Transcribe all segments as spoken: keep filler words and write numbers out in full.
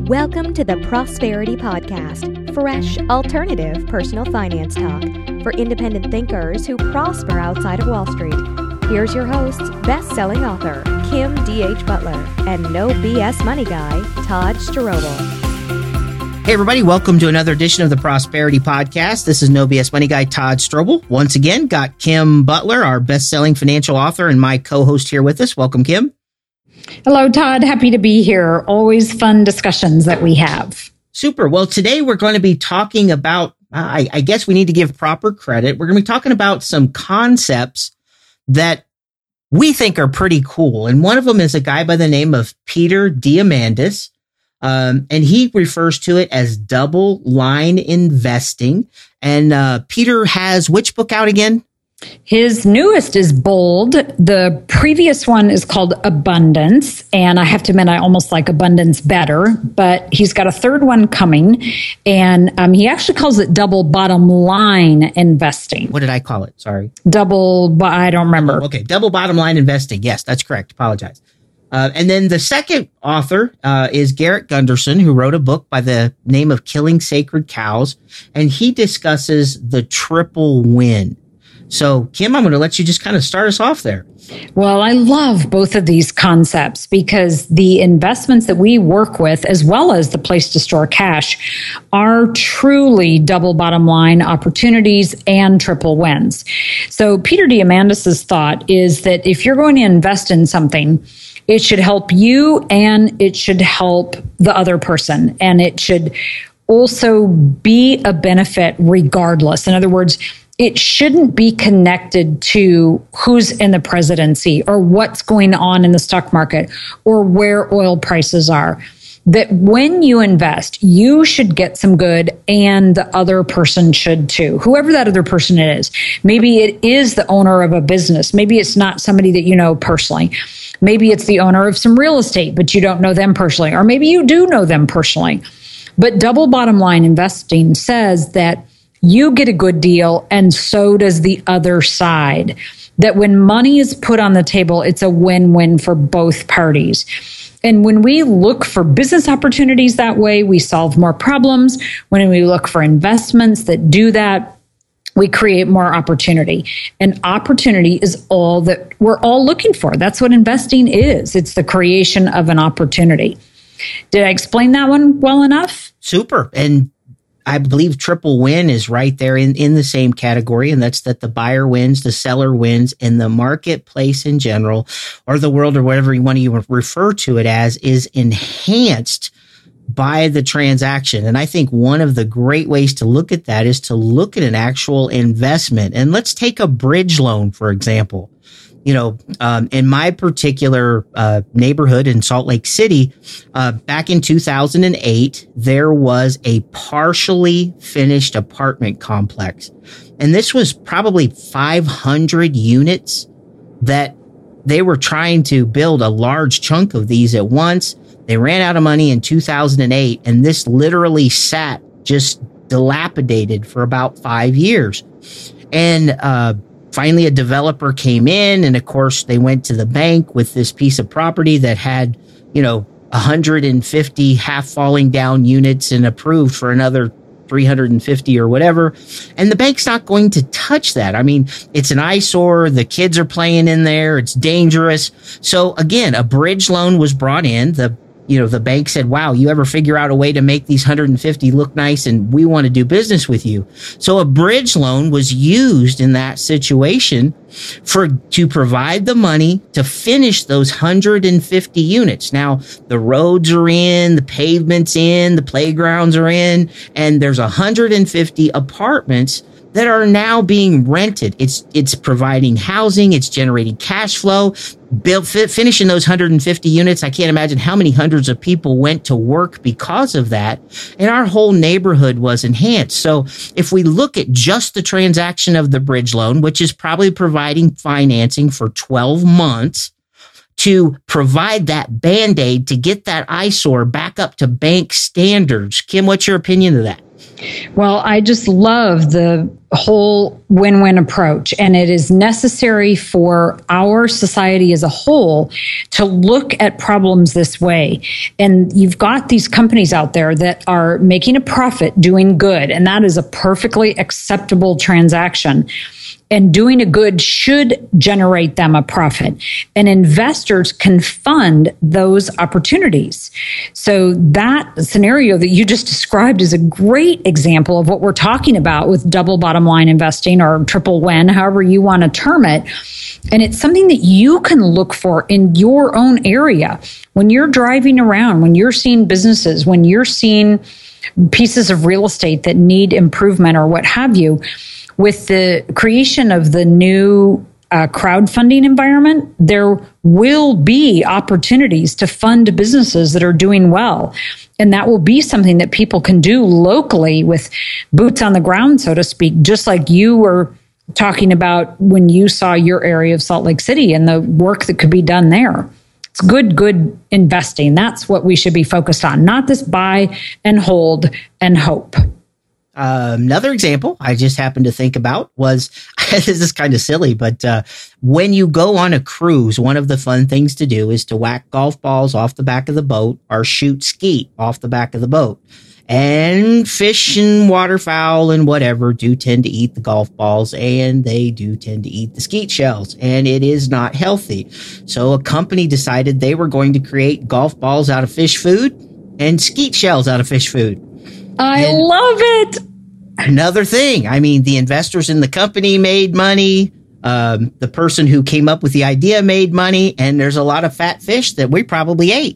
Welcome to the Prosperity Podcast, fresh, alternative personal finance talk for independent thinkers who prosper outside of Wall Street. Here's your hosts, best-selling author Kim D H. Butler and no B S money guy, Todd Strobel. Hey everybody, welcome to another edition of the Prosperity Podcast. This is No B S Money Guy Todd Strobel. Once again, got Kim Butler, our best-selling financial author, and my co-host here with us. Welcome, Kim. Hello, Todd. Happy to be here. Always fun discussions that we have. Super. Well, today we're going to be talking about, I, I guess we need to give proper credit. We're going to be talking about some concepts that we think are pretty cool. And one of them is a guy by the name of Peter Diamandis. Um, and he refers to it as double line investing. And uh, Peter has which book out again? His newest is Bold. The previous one is called Abundance. And I have to admit, I almost like Abundance better. But he's got a third one coming. And um, he actually calls it double bottom line investing. What did I call it? Sorry. Double, I don't remember. Oh, okay. Double bottom line investing. Yes, that's correct. Apologize. Uh, and then the second author uh, is Garrett Gunderson, who wrote a book by the name of Killing Sacred Cows. And he discusses the triple win. So, Kim, I'm going to let you just kind of start us off there. Well, I love both of these concepts because the investments that we work with, as well as the place to store cash, are truly double bottom line opportunities and triple wins. So Peter Diamandis' thought is that if you're going to invest in something, it should help you and it should help the other person. And it should also be a benefit regardless. In other words, it shouldn't be connected to who's in the presidency or what's going on in the stock market or where oil prices are. That when you invest, you should get some good and the other person should too, whoever that other person is. Maybe it is the owner of a business. Maybe it's not somebody that you know personally. Maybe it's the owner of some real estate, but you don't know them personally. Or maybe you do know them personally. But double bottom line investing says that you get a good deal, and so does the other side. That when money is put on the table, it's a win-win for both parties. And when we look for business opportunities that way, we solve more problems. When we look for investments that do that, we create more opportunity. And opportunity is all that we're all looking for. That's what investing is. It's the creation of an opportunity. Did I explain that one well enough? Super. And I believe triple win is right there in, in the same category, and that's that the buyer wins, the seller wins, and the marketplace in general, or the world, or whatever you want to refer to it as, is enhanced by the transaction. And I think one of the great ways to look at that is to look at an actual investment. And let's take a bridge loan, for example. You know, um, in my particular uh, neighborhood in Salt Lake City, uh, back in two thousand eight, there was a partially finished apartment complex. And this was probably five hundred units that they were trying to build a large chunk of these at once. They ran out of money in two thousand eight, and this literally sat just dilapidated for about five years. And, uh, Finally, a developer came in, and of course, they went to the bank with this piece of property that had, you know, one hundred fifty half falling down units and approved for another three hundred fifty or whatever. And the bank's not going to touch that. I mean, it's an eyesore. The kids are playing in there. It's dangerous. So again, a bridge loan was brought in. The You know, the bank said, wow, you ever figure out a way to make these one hundred fifty look nice, and we want to do business with you. So a bridge loan was used in that situation for to provide the money to finish those one hundred fifty units. Now, the roads are in, the pavement's in, the playgrounds are in, and there's one hundred fifty apartments that are now being rented. It's it's providing housing. It's generating cash flow. Build, fi- finishing those one hundred fifty units. I can't imagine how many hundreds of people went to work because of that. And our whole neighborhood was enhanced. So if we look at just the transaction of the bridge loan, which is probably providing financing for twelve months, to provide that Band-Aid to get that eyesore back up to bank standards. Kim, what's your opinion of that? Well, I just love the whole win-win approach, and it is necessary for our society as a whole to look at problems this way. And you've got these companies out there that are making a profit doing good, and that is a perfectly acceptable transaction. And doing a good should generate them a profit. And investors can fund those opportunities. So that scenario that you just described is a great example of what we're talking about with double bottom line investing or triple win, however you want to term it. And it's something that you can look for in your own area. When you're driving around, when you're seeing businesses, when you're seeing pieces of real estate that need improvement or what have you, with the creation of the new uh, crowdfunding environment, there will be opportunities to fund businesses that are doing well. And that will be something that people can do locally with boots on the ground, so to speak, just like you were talking about when you saw your area of Salt Lake City and the work that could be done there. It's good, good investing. That's what we should be focused on, not this buy and hold and hope. Uh, another example I just happened to think about was, this is kind of silly, but uh, when you go on a cruise, one of the fun things to do is to whack golf balls off the back of the boat or shoot skeet off the back of the boat. And fish and waterfowl and whatever do tend to eat the golf balls, and they do tend to eat the skeet shells, and it is not healthy. So a company decided they were going to create golf balls out of fish food and skeet shells out of fish food. I and love it. Another thing. I mean, the investors in the company made money. Um, the person who came up with the idea made money. And there's a lot of fat fish that we probably ate.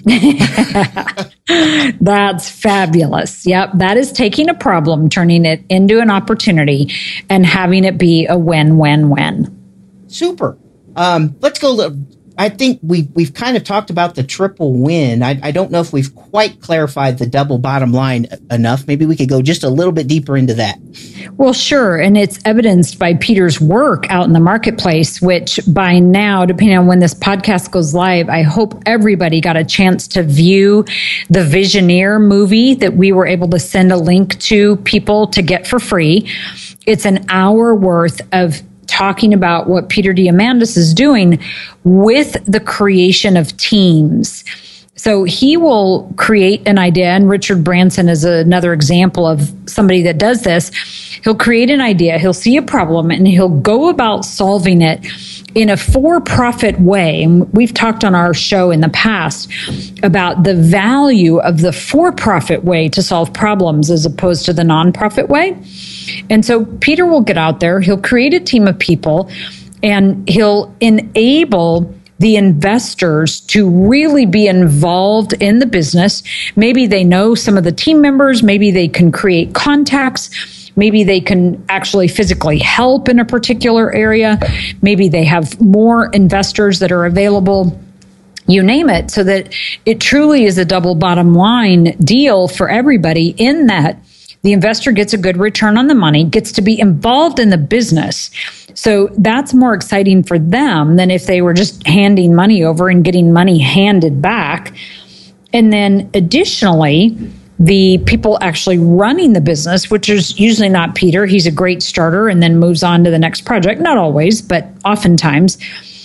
That's fabulous. Yep. That is taking a problem, turning it into an opportunity and having it be a win-win-win. Super. Um, let's go. I think we've, we've kind of talked about the triple win. I, I don't know if we've quite clarified the double bottom line enough. Maybe we could go just a little bit deeper into that. Well, sure. And it's evidenced by Peter's work out in the marketplace, which by now, depending on when this podcast goes live, I hope everybody got a chance to view the Visioneer movie that we were able to send a link to people to get for free. It's an hour worth of talking about what Peter Diamandis is doing with the creation of teams. So he will create an idea, and Richard Branson is another example of somebody that does this. He'll create an idea, he'll see a problem, and he'll go about solving it in a for-profit way. And we've talked on our show in the past about the value of the for-profit way to solve problems as opposed to the nonprofit way. And so Peter will get out there, he'll create a team of people, and he'll enable the investors to really be involved in the business. Maybe they know some of the team members, maybe they can create contacts, maybe they can actually physically help in a particular area, maybe they have more investors that are available. You name it, so that it truly is a double bottom line deal for everybody, in that the investor gets a good return on the money, gets to be involved in the business. So that's more exciting for them than if they were just handing money over and getting money handed back. And then additionally, the people actually running the business, which is usually not Peter, he's a great starter and then moves on to the next project. Not always, but oftentimes.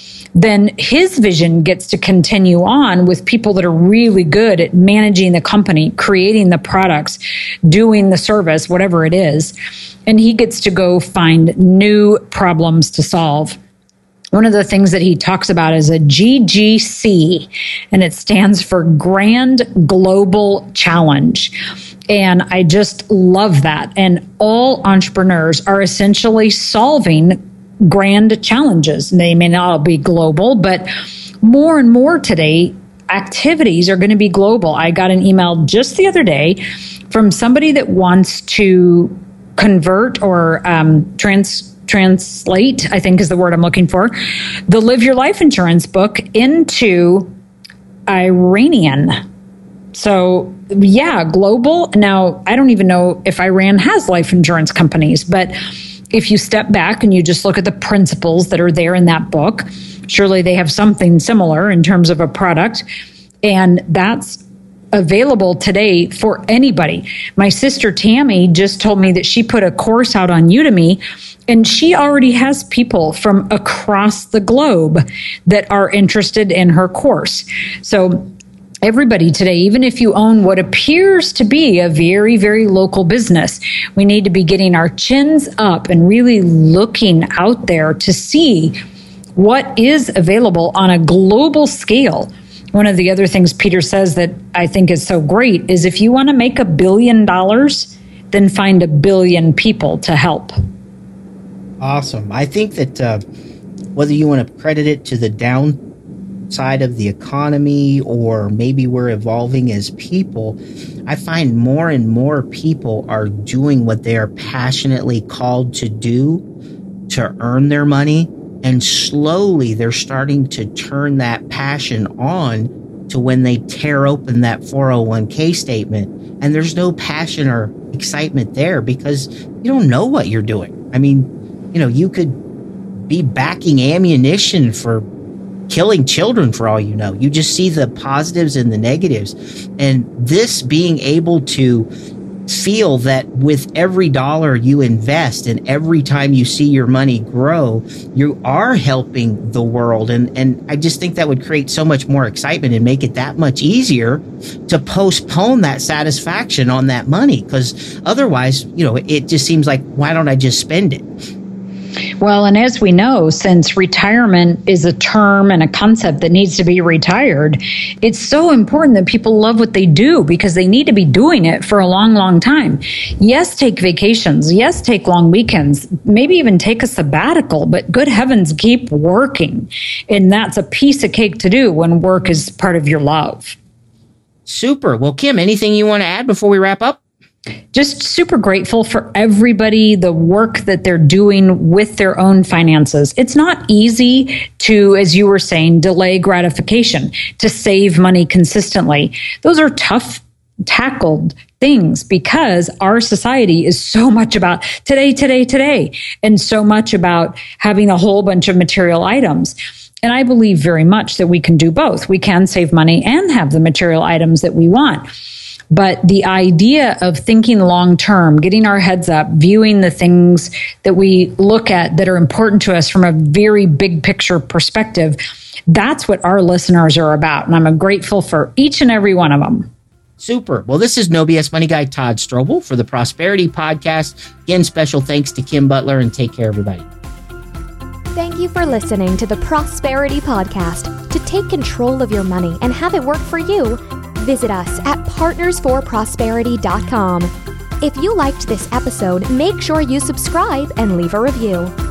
Then his vision gets to continue on with people that are really good at managing the company, creating the products, doing the service, whatever it is. And he gets to go find new problems to solve. One of the things that he talks about is a G G C, and it stands for Grand Global Challenge. And I just love that. And all entrepreneurs are essentially solving grand challenges. They may not all be global, but more and more today, activities are going to be global. I got an email just the other day from somebody that wants to convert or um, trans translate, I think is the word I'm looking for, the Live Your Life Insurance book into Iranian. So yeah, global. Now, I don't even know if Iran has life insurance companies, but if you step back and you just look at the principles that are there in that book, surely they have something similar in terms of a product. And that's available today for anybody. My sister Tammy just told me that she put a course out on Udemy, and she already has people from across the globe that are interested in her course. So everybody today, even if you own what appears to be a very, very local business, we need to be getting our chins up and really looking out there to see what is available on a global scale. One of the other things Peter says that I think is so great is if you want to make a billion dollars, then find a billion people to help. Awesome. I think that uh, whether you want to credit it to the downside of the economy or maybe we're evolving as people, I find more and more people are doing what they are passionately called to do to earn their money. And slowly they're starting to turn that passion on to when they tear open that four oh one k statement. And there's no passion or excitement there because you don't know what you're doing. I mean, you know, you could be backing ammunition for killing children for all you know. You just see the positives and the negatives. And this being able to feel that with every dollar you invest and every time you see your money grow, you are helping the world. And, and I just think that would create so much more excitement and make it that much easier to postpone that satisfaction on that money. Because otherwise, you know, it just seems like, why don't I just spend it? Well, and as we know, since retirement is a term and a concept that needs to be retired, it's so important that people love what they do because they need to be doing it for a long, long time. Yes, take vacations. Yes, take long weekends. Maybe even take a sabbatical, but good heavens, keep working. And that's a piece of cake to do when work is part of your love. Super. Well, Kim, anything you want to add before we wrap up? Just super grateful for everybody, the work that they're doing with their own finances. It's not easy to, as you were saying, delay gratification, to save money consistently. Those are tough tackled things because our society is so much about today, today, today, and so much about having a whole bunch of material items. And I believe very much that we can do both. We can save money and have the material items that we want. But the idea of thinking long term, getting our heads up, viewing the things that we look at that are important to us from a very big picture perspective, that's what our listeners are about. And I'm grateful for each and every one of them. Super. Well, this is No B S Money Guy Todd Strobel for the Prosperity Podcast. Again, special thanks to Kim Butler, and take care, everybody. Thank you for listening to the Prosperity Podcast. To take control of your money and have it work for you, visit us at partners for prosperity dot com. If you liked this episode, make sure you subscribe and leave a review.